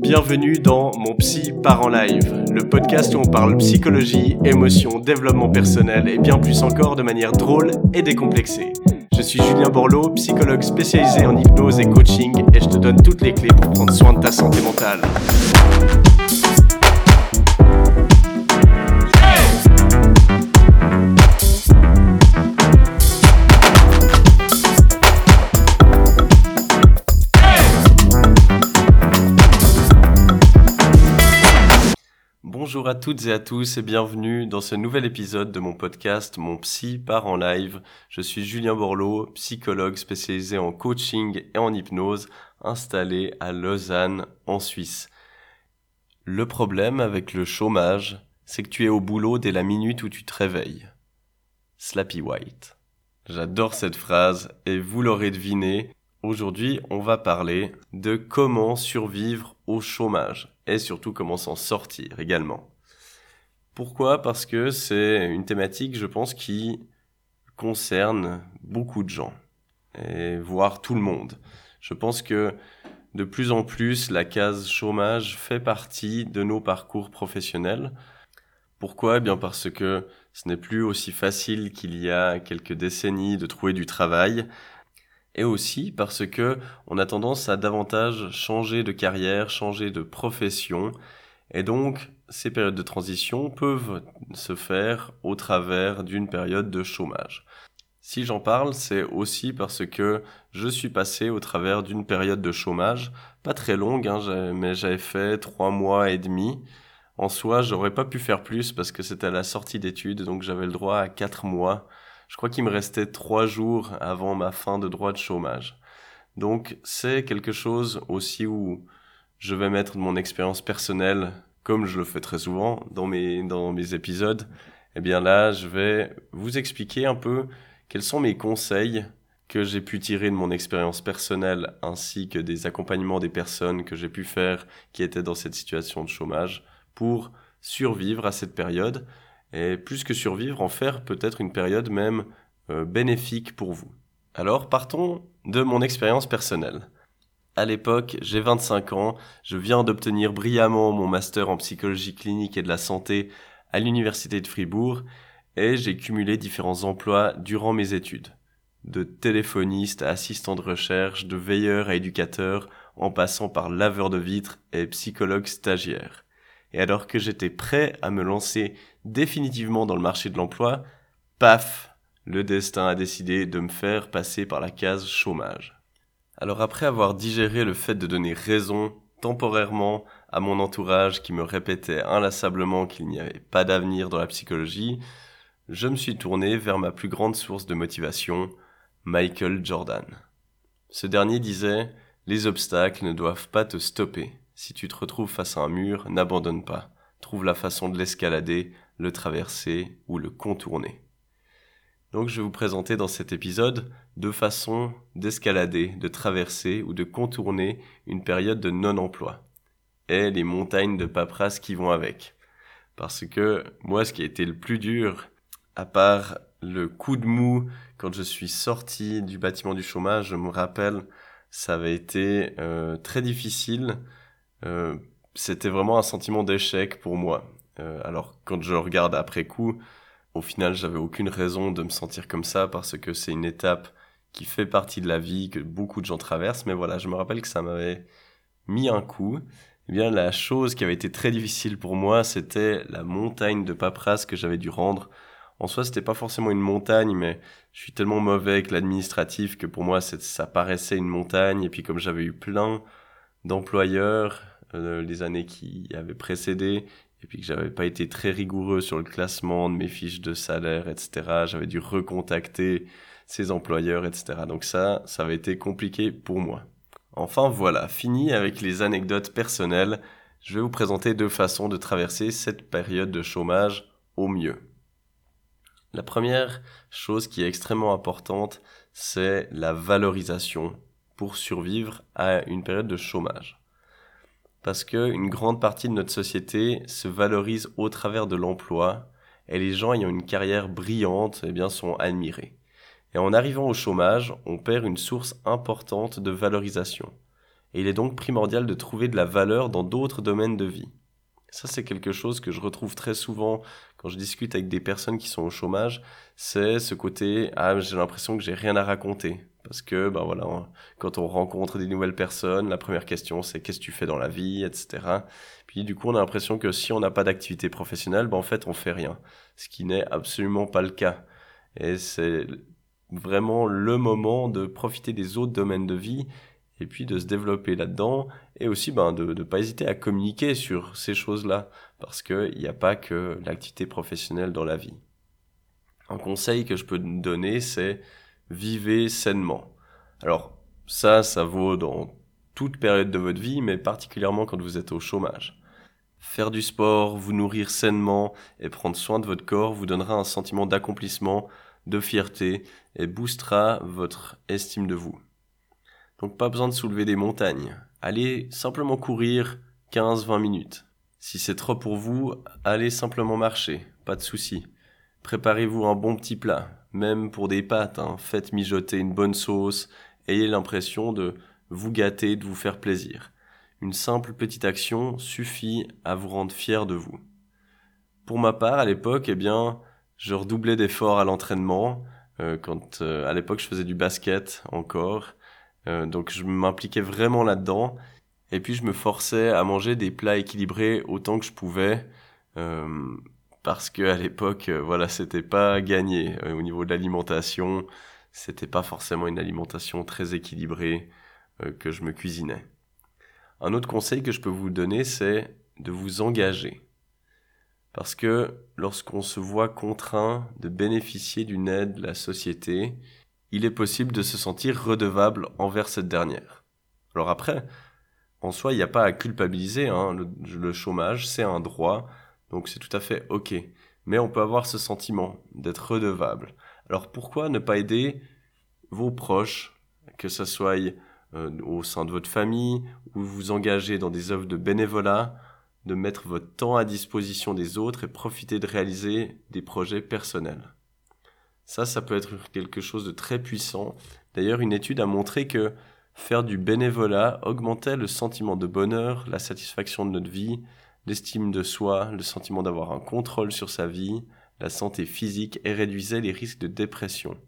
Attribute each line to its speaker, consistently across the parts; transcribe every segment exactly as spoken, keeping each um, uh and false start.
Speaker 1: Bienvenue dans Mon Psy part en live, le podcast où on parle psychologie, émotion, développement personnel et bien plus encore de manière drôle et décomplexée. Je suis Julien Borloo, psychologue spécialisé en hypnose et coaching et je te donne toutes les clés pour prendre soin de ta santé mentale. Bonjour à toutes et à tous et bienvenue dans ce nouvel épisode de mon podcast Mon Psy part en live. Je suis Julien Borloo, psychologue spécialisé en coaching et en hypnose, installé à Lausanne, en Suisse. Le problème avec le chômage, c'est que tu es au boulot dès la minute où tu te réveilles. Slappy White. J'adore cette phrase et vous l'aurez deviné, aujourd'hui on va parler de comment survivre au chômage. Et surtout comment s'en sortir également. Pourquoi ? Parce que c'est une thématique, je pense, qui concerne beaucoup de gens, et voire tout le monde. Je pense que de plus en plus, la case chômage fait partie de nos parcours professionnels. Pourquoi ? Eh bien parce que ce n'est plus aussi facile qu'il y a quelques décennies de trouver du travail. Et aussi parce que on a tendance à davantage changer de carrière, changer de profession. Et donc, ces périodes de transition peuvent se faire au travers d'une période de chômage. Si j'en parle, c'est aussi parce que je suis passé au travers d'une période de chômage, pas très longue, hein, mais j'avais fait trois mois et demi. En soi, j'aurais pas pu faire plus parce que c'était à la sortie d'études, donc j'avais le droit à quatre mois. Je crois qu'il me restait trois jours avant ma fin de droit de chômage. Donc, c'est quelque chose aussi où je vais mettre mon expérience personnelle, comme je le fais très souvent dans mes, dans mes épisodes. Eh bien là, je vais vous expliquer un peu quels sont mes conseils que j'ai pu tirer de mon expérience personnelle, ainsi que des accompagnements des personnes que j'ai pu faire qui étaient dans cette situation de chômage pour survivre à cette période. Et plus que survivre, en faire peut-être une période même euh, bénéfique pour vous. Alors, partons de mon expérience personnelle. À l'époque, j'ai vingt-cinq ans, je viens d'obtenir brillamment mon master en psychologie clinique et de la santé à l'université de Fribourg et j'ai cumulé différents emplois durant mes études. De téléphoniste à assistant de recherche, de veilleur à éducateur, en passant par laveur de vitres et psychologue stagiaire. Et alors que j'étais prêt à me lancer définitivement dans le marché de l'emploi, paf, le destin a décidé de me faire passer par la case chômage. Alors après avoir digéré le fait de donner raison temporairement à mon entourage qui me répétait inlassablement qu'il n'y avait pas d'avenir dans la psychologie, je me suis tourné vers ma plus grande source de motivation, Michael Jordan. Ce dernier disait « Les obstacles ne doivent pas te stopper. Si tu te retrouves face à un mur, n'abandonne pas. Trouve la façon de l'escalader, le traverser ou le contourner. » Donc je vais vous présenter dans cet épisode deux façons d'escalader, de traverser ou de contourner une période de non-emploi et les montagnes de paperasse qui vont avec. Parce que moi, ce qui a été le plus dur, à part le coup de mou quand je suis sorti du bâtiment du chômage, je me rappelle, ça avait été euh, très difficile. Euh, c'était vraiment un sentiment d'échec pour moi. Euh, alors quand je regarde après coup, au final j'avais aucune raison de me sentir comme ça parce que c'est une étape qui fait partie de la vie que beaucoup de gens traversent, mais voilà, je me rappelle que ça m'avait mis un coup. Eh bien la chose qui avait été très difficile pour moi, c'était la montagne de paperasse que j'avais dû rendre. En soi, c'était pas forcément une montagne, mais je suis tellement mauvais avec l'administratif que pour moi c'est, ça paraissait une montagne, et puis comme j'avais eu plein d'employeurs euh, les années qui avaient précédé et puis que j'avais pas été très rigoureux sur le classement de mes fiches de salaire, et cetera. J'avais dû recontacter ces employeurs, et cetera. Donc ça, ça avait été compliqué pour moi. Enfin voilà, fini avec les anecdotes personnelles. Je vais vous présenter deux façons de traverser cette période de chômage au mieux. La première chose qui est extrêmement importante, c'est la valorisation pour survivre à une période de chômage. Parce qu'une grande partie de notre société se valorise au travers de l'emploi et les gens ayant une carrière brillante eh bien, sont admirés. Et en arrivant au chômage, on perd une source importante de valorisation. et il est donc primordial de trouver de la valeur dans d'autres domaines de vie. Ça, c'est quelque chose que je retrouve très souvent quand je discute avec des personnes qui sont au chômage, c'est ce côté « Ah, j'ai l'impression que j'ai rien à raconter ». Parce que, ben voilà, on- quand on rencontre des nouvelles personnes, la première question c'est « Qu'est-ce que tu fais dans la vie ?» et cetera. Puis du coup, on a l'impression que si on n'a pas d'activité professionnelle, ben en fait, on fait rien. Ce qui n'est absolument pas le cas. Et c'est vraiment le moment de profiter des autres domaines de vie et puis de se développer là-dedans et aussi ben, de ne pas hésiter à communiquer sur ces choses-là parce qu'il n'y a pas que l'activité professionnelle dans la vie. Un conseil que je peux te donner, c'est vivez sainement. Alors ça, ça vaut dans toute période de votre vie, mais particulièrement quand vous êtes au chômage. Faire du sport, vous nourrir sainement et prendre soin de votre corps vous donnera un sentiment d'accomplissement, de fierté et boostera votre estime de vous. Donc pas besoin de soulever des montagnes. Allez simplement courir quinze à vingt minutes. Si c'est trop pour vous, allez simplement marcher, pas de souci. Préparez-vous un bon petit plat, même pour des pâtes, hein. Faites mijoter une bonne sauce, ayez l'impression de vous gâter, de vous faire plaisir. Une simple petite action suffit à vous rendre fier de vous. Pour ma part, à l'époque, eh bien, je redoublais d'efforts à l'entraînement. Euh, quand euh, à l'époque, je faisais du basket encore. Euh, donc, je m'impliquais vraiment là-dedans. Et puis, je me forçais à manger des plats équilibrés autant que je pouvais. Euh, parce que à l'époque, euh, voilà, c'était pas gagné. Euh, au niveau de l'alimentation, c'était pas forcément une alimentation très équilibrée euh, que je me cuisinais. Un autre conseil que je peux vous donner, c'est de vous engager. Parce que lorsqu'on se voit contraint de bénéficier d'une aide de la société, il est possible de se sentir redevable envers cette dernière. Alors après, en soi, il n'y a pas à culpabiliser, hein. Le, le chômage, c'est un droit, donc c'est tout à fait ok. Mais on peut avoir ce sentiment d'être redevable. Alors pourquoi ne pas aider vos proches, que ce soit euh, au sein de votre famille, ou vous engager dans des œuvres de bénévolat, de mettre votre temps à disposition des autres et profiter de réaliser des projets personnels. Ça, ça peut être quelque chose de très puissant. D'ailleurs, une étude a montré que faire du bénévolat augmentait le sentiment de bonheur, la satisfaction de notre vie, l'estime de soi, le sentiment d'avoir un contrôle sur sa vie, la santé physique et réduisait les risques de dépression.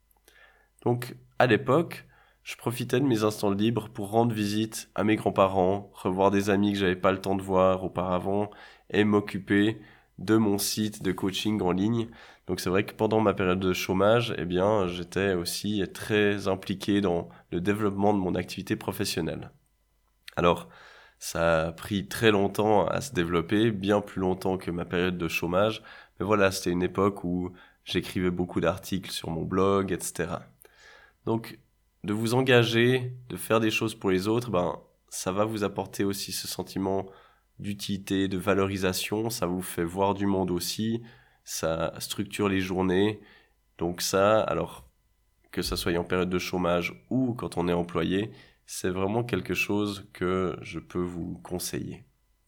Speaker 1: Donc, à l'époque, je profitais de mes instants libres pour rendre visite à mes grands-parents, revoir des amis que j'avais pas le temps de voir auparavant et m'occuper de mon site de coaching en ligne. Donc c'est vrai que pendant ma période de chômage, eh bien, j'étais aussi très impliqué dans le développement de mon activité professionnelle. Alors, ça a pris très longtemps à se développer, bien plus longtemps que ma période de chômage. Mais voilà, c'était une époque où j'écrivais beaucoup d'articles sur mon blog, et cetera. Donc, de vous engager, de faire des choses pour les autres, ben, ça va vous apporter aussi ce sentiment d'utilité, de valorisation. Ça vous fait voir du monde aussi. Ça structure les journées. Donc ça, alors que ça soit en période de chômage ou quand on est employé, c'est vraiment quelque chose que je peux vous conseiller.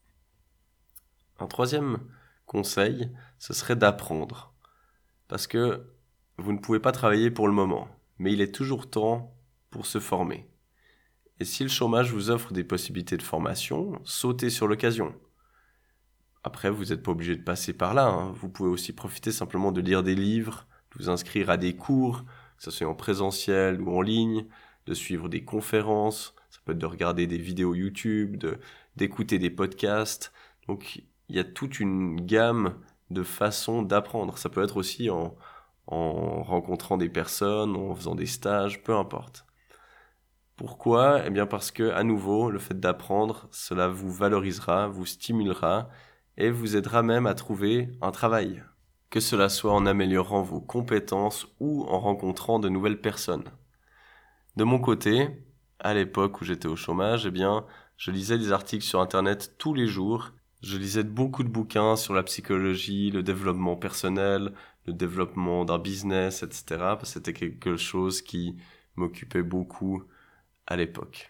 Speaker 1: Un troisième conseil, ce serait d'apprendre. Parce que vous ne pouvez pas travailler pour le moment, mais il est toujours temps pour se former. Et si le chômage vous offre des possibilités de formation, sautez sur l'occasion. Après, vous n'êtes pas obligé de passer par là, hein. Vous pouvez aussi profiter simplement de lire des livres, de vous inscrire à des cours, que ce soit en présentiel ou en ligne, de suivre des conférences, ça peut être de regarder des vidéos YouTube, de, d'écouter des podcasts. Donc, il y a toute une gamme de façons d'apprendre. Ça peut être aussi en, en rencontrant des personnes, en faisant des stages, peu importe. Pourquoi ? Eh bien parce que, à nouveau, le fait d'apprendre, cela vous valorisera, vous stimulera et vous aidera même à trouver un travail. Que cela soit en améliorant vos compétences ou en rencontrant de nouvelles personnes. De mon côté, à l'époque où j'étais au chômage, eh bien, je lisais des articles sur Internet tous les jours. Je lisais beaucoup de bouquins sur la psychologie, le développement personnel, le développement d'un business, et cetera. Parce que c'était quelque chose qui m'occupait beaucoup à l'époque.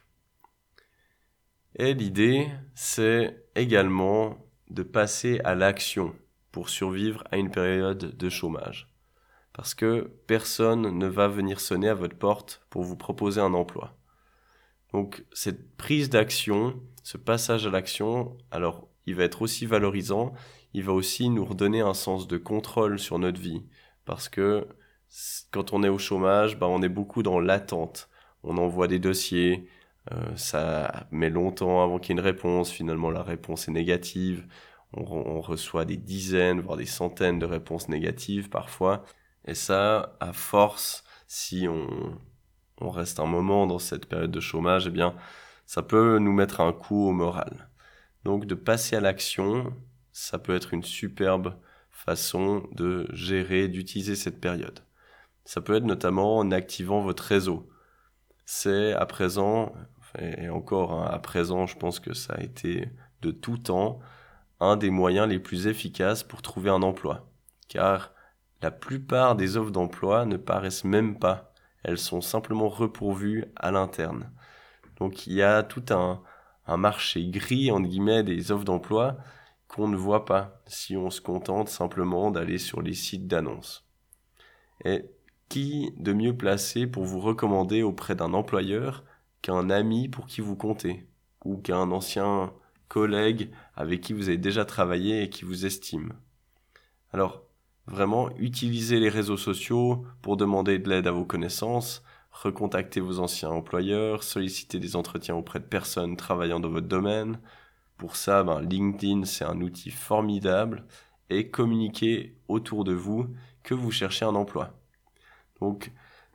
Speaker 1: Et l'idée, c'est également de passer à l'action pour survivre à une période de chômage. Parce que personne ne va venir sonner à votre porte pour vous proposer un emploi. Donc cette prise d'action, ce passage à l'action, alors il va être aussi valorisant, il va aussi nous redonner un sens de contrôle sur notre vie. Parce que quand on est au chômage, bah, on est beaucoup dans l'attente. On envoie des dossiers, euh, ça met longtemps avant qu'il y ait une réponse, finalement la réponse est négative. On, on reçoit des dizaines, voire des centaines de réponses négatives parfois. Et ça, à force, si on, on reste un moment dans cette période de chômage, eh bien, ça peut nous mettre un coup au moral. Donc, de passer à l'action, ça peut être une superbe façon de gérer, d'utiliser cette période. Ça peut être notamment en activant votre réseau. C'est à présent, et encore hein, à présent, je pense que ça a été de tout temps, un des moyens les plus efficaces pour trouver un emploi. Car la plupart des offres d'emploi ne paraissent même pas. Elles sont simplement repourvues à l'interne. Donc il y a tout un, un marché gris, entre guillemets, des offres d'emploi qu'on ne voit pas si on se contente simplement d'aller sur les sites d'annonces. Et qui de mieux placé pour vous recommander auprès d'un employeur qu'un ami pour qui vous comptez, ou qu'un ancien collègue avec qui vous avez déjà travaillé et qui vous estime. Alors, vraiment, utilisez les réseaux sociaux pour demander de l'aide à vos connaissances, recontacter vos anciens employeurs, solliciter des entretiens auprès de personnes travaillant dans votre domaine. Pour ça, ben, LinkedIn, c'est un outil formidable et communiquez autour de vous que vous cherchez un emploi. Donc,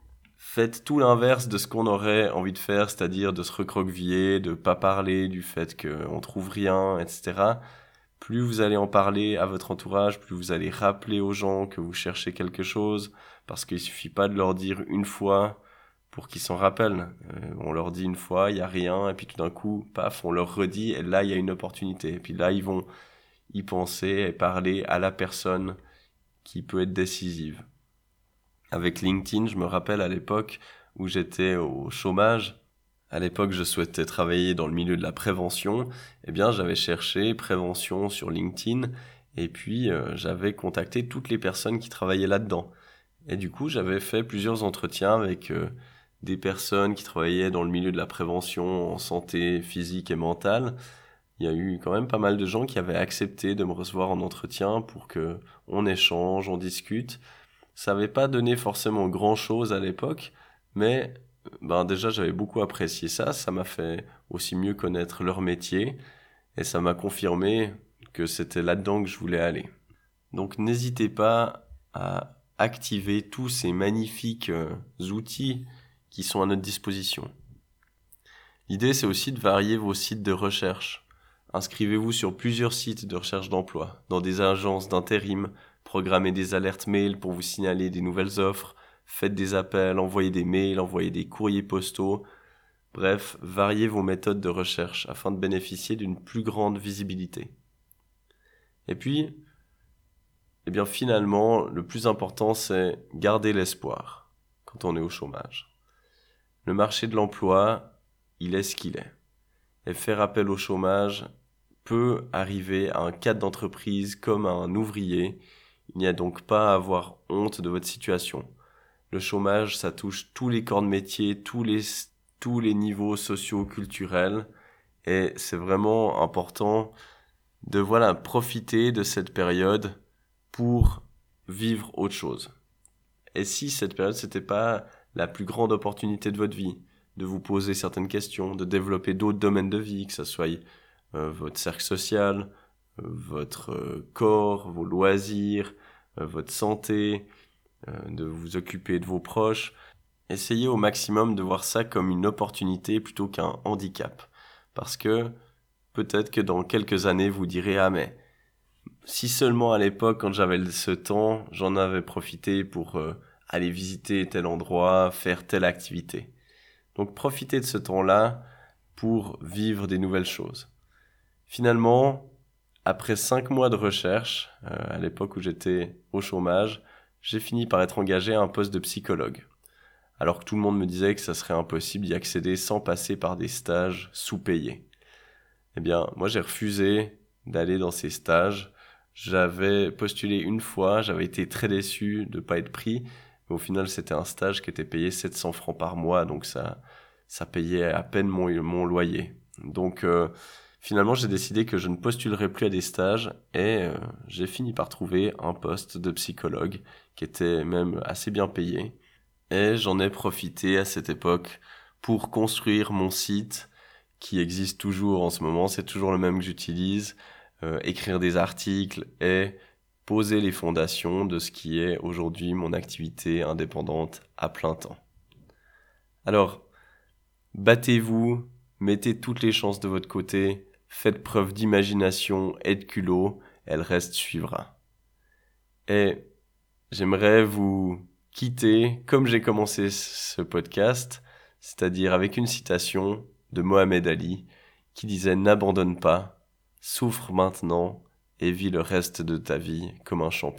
Speaker 1: faites tout l'inverse de ce qu'on aurait envie de faire, c'est-à-dire de se recroqueviller, de pas parler du fait qu'on trouve rien, et cetera. Plus vous allez en parler à votre entourage, plus vous allez rappeler aux gens que vous cherchez quelque chose, parce qu'il suffit pas de leur dire une fois pour qu'ils s'en rappellent. Euh, on leur dit une fois, il y a rien, et puis tout d'un coup, paf, on leur redit, et là, il y a une opportunité. Et puis là, ils vont y penser et parler à la personne qui peut être décisive. Avec LinkedIn, je me rappelle à l'époque où j'étais au chômage, à l'époque je souhaitais travailler dans le milieu de la prévention, eh bien j'avais cherché prévention sur LinkedIn et puis euh, j'avais contacté toutes les personnes qui travaillaient là-dedans. Et du coup j'avais fait plusieurs entretiens avec euh, des personnes qui travaillaient dans le milieu de la prévention en santé physique et mentale. Il y a eu quand même pas mal de gens qui avaient accepté de me recevoir en entretien pour que on échange, on discute. Ça n'avait pas donné forcément grand-chose à l'époque, mais ben déjà j'avais beaucoup apprécié ça, ça m'a fait aussi mieux connaître leur métier, et ça m'a confirmé que c'était là-dedans que je voulais aller. Donc n'hésitez pas à activer tous ces magnifiques euh, outils qui sont à notre disposition. L'idée c'est aussi de varier vos sites de recherche. Inscrivez-vous sur plusieurs sites de recherche d'emploi, dans des agences d'intérim, programmez des alertes mail pour vous signaler des nouvelles offres, faites des appels, envoyez des mails, envoyez des courriers postaux. Bref, variez vos méthodes de recherche afin de bénéficier d'une plus grande visibilité. Et puis, eh bien finalement, le plus important, c'est garder l'espoir quand on est au chômage. Le marché de l'emploi, il est ce qu'il est. Et faire appel au chômage peut arriver à un cadre d'entreprise comme à un ouvrier. Il n'y a donc pas à avoir honte de votre situation. Le chômage, ça touche tous les corps de métier, tous les, tous les niveaux sociaux, culturels. Et c'est vraiment important de voilà, profiter de cette période pour vivre autre chose. Et si cette période, c'était pas la plus grande opportunité de votre vie, de vous poser certaines questions, de développer d'autres domaines de vie, que ce soit euh, votre cercle social, euh, votre euh, corps, vos loisirs, euh, votre santé, euh, de vous occuper de vos proches. Essayez au maximum de voir ça comme une opportunité plutôt qu'un handicap. Parce que peut-être que dans quelques années, vous direz « Ah mais, si seulement à l'époque, quand j'avais ce temps, j'en avais profité pour euh, aller visiter tel endroit, faire telle activité. » Donc profitez de ce temps-là pour vivre des nouvelles choses. Finalement, après cinq mois de recherche, euh, à l'époque où j'étais au chômage, j'ai fini par être engagé à un poste de psychologue. Alors que tout le monde me disait que ça serait impossible d'y accéder sans passer par des stages sous-payés. Eh bien, moi j'ai refusé d'aller dans ces stages. J'avais postulé une fois, j'avais été très déçu de ne pas être pris. Mais au final, c'était un stage qui était payé sept cents francs par mois, donc ça, ça payait à peine mon, mon loyer. Donc euh, finalement, j'ai décidé que je ne postulerais plus à des stages et euh, j'ai fini par trouver un poste de psychologue qui était même assez bien payé. Et j'en ai profité à cette époque pour construire mon site qui existe toujours en ce moment, c'est toujours le même que j'utilise, euh, écrire des articles et poser les fondations de ce qui est aujourd'hui mon activité indépendante à plein temps. Alors, battez-vous, mettez toutes les chances de votre côté, faites preuve d'imagination et de culot, et le reste suivra. Et j'aimerais vous quitter comme j'ai commencé ce podcast, c'est-à-dire avec une citation de Mohamed Ali qui disait « N'abandonne pas, souffre maintenant et vis le reste de ta vie comme un champion ».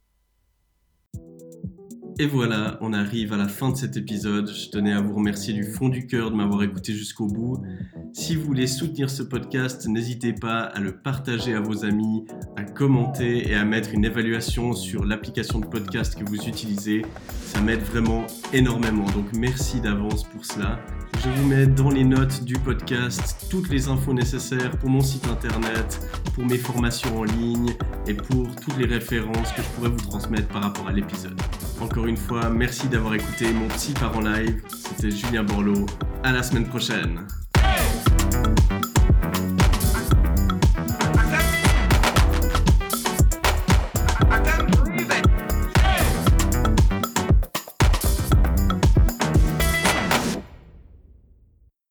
Speaker 1: Et voilà, on arrive à la fin de cet épisode. Je tenais à vous remercier du fond du cœur de m'avoir écouté jusqu'au bout. Si vous voulez soutenir ce podcast, n'hésitez pas à le partager à vos amis, à commenter et à mettre une évaluation sur l'application de podcast que vous utilisez. Ça m'aide vraiment énormément, donc merci d'avance pour cela. Je vous mets dans les notes du podcast toutes les infos nécessaires pour mon site internet, pour mes formations en ligne et pour toutes les références que je pourrais vous transmettre par rapport à l'épisode. Encore une fois, merci d'avoir écouté mon Psy part en live. C'était Julien Borloo. À la semaine prochaine.